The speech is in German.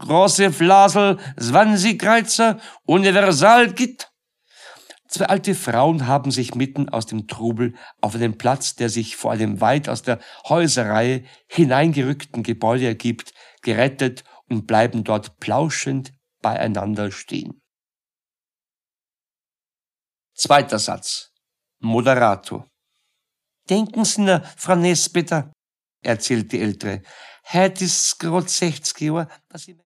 große Flasel, 20 Kreuzer, Universal Git. Zwei alte Frauen haben sich mitten aus dem Trubel auf einen Platz, der sich vor einem weit aus der Häuserreihe hineingerückten Gebäude ergibt, gerettet und bleiben dort plauschend beieinander stehen. Zweiter Satz. Moderator. Denken Sie nur, Frau Nesbitter, erzählt die Ältere, heut ist's grad 60 Jahre, dass ich